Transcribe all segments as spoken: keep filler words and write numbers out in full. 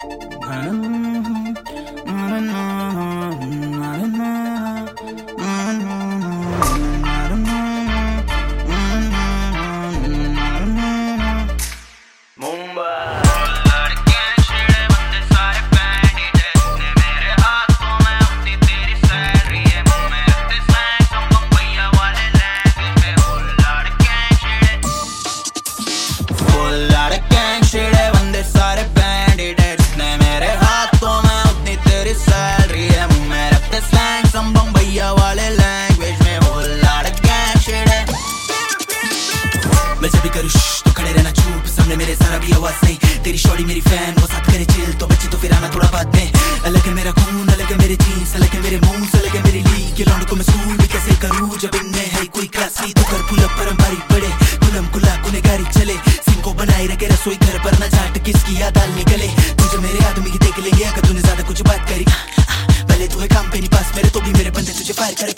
मैं जब भी करूँ तो खड़े रहना चुप, सामने मेरे सारा भी आवाज नहीं। तेरी शॉर्टी मेरी फैन, वो साथ करे चिल, तो बच्ची तो फिर आना थोड़ा बाद में। अलग है मेरा खून, अलग है मेरे जीन्स, अलग है मेरे मूव्स, अलग है मेरी लीग। ये लौंड को मैं स्कूल भी कैसे करूँ जब इनमें है कोई क्लासी। तो कर पुल अप परंपरी पड़े, कुलम कुला गुनेगारी चले। सिंह को बनाए रखे रसोई घर पर न जाट किसकी याद दाल निकले। तुझे मेरे आदमी की देख लेंगे अगर तूने ज्यादा कुछ बात करी। भले तू है काम पे नहीं पास मेरे, तो भी मेरे बंदे तुझे फायर करे।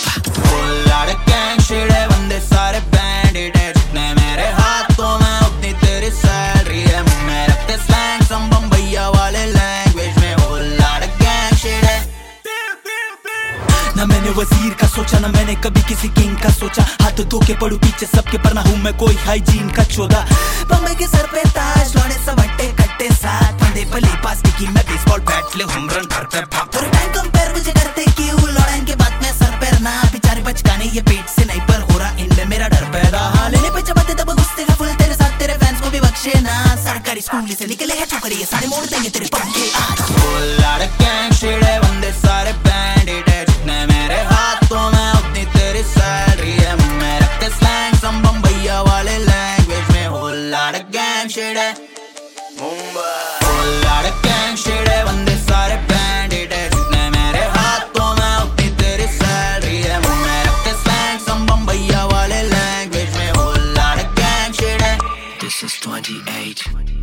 बंदे सारे बैंडेड है, जितने मेरे हाथों में उतनी तेरी सैलरी है। मुंह रखते स्लैंग संबम भैया वाले लैंग्वेज में। हो लाड़ गैंग शेड है। ना मैंने वजीर का सोचा, ना मैंने कभी किसी किंग का सोचा। हाथ धो के पड़ू पीछे सबके, पर ना हूँ मैं कोई हाइजीन का चौदा। बम्बई के सर पे ताज, लौड़े सवट्टे कट्टे साथ। फंडे पले पास की मैं बेसबॉल बैट ले हमरन घर पे भाग। थोड़े टाइम कंपेयर मुझे करते क्यों, लौड़ा इनके बात में सर पैर ना। बेचारे बचकाने ये पेट से नहीं, पर हो रहा इनमें मेरा डर पैदा। हाँ लेने पे चबाते तब गुस्से का फुल, तेरे साथ तेरे फैंस को भी बख्शे ना। सरकारी स्कूल से निकले हैं छोकरी, ये सारे मोड़ देंगे तेरे पंखे आज। लाड़ गैंग शेड है, बंदे सारे बैंडेड है, जितने मेरे हाथों में उतनी तेरी सैलरी है। मुंह में रखते स्लैंग संबम भैया वाले लैंग्वेज में। हो लाड़ गैंग शेड है मुंबई। हो लाड़ गैंग शेड है, बंदे सारे बैंडेड है, जितने मेरे हाथों में उतनी तेरी सैलरी है। मुंह में रखते स्लैंग संबम भैया वाले लैंग्वेज में। हो लाड़ गैंग शेड है। This is twenty-eight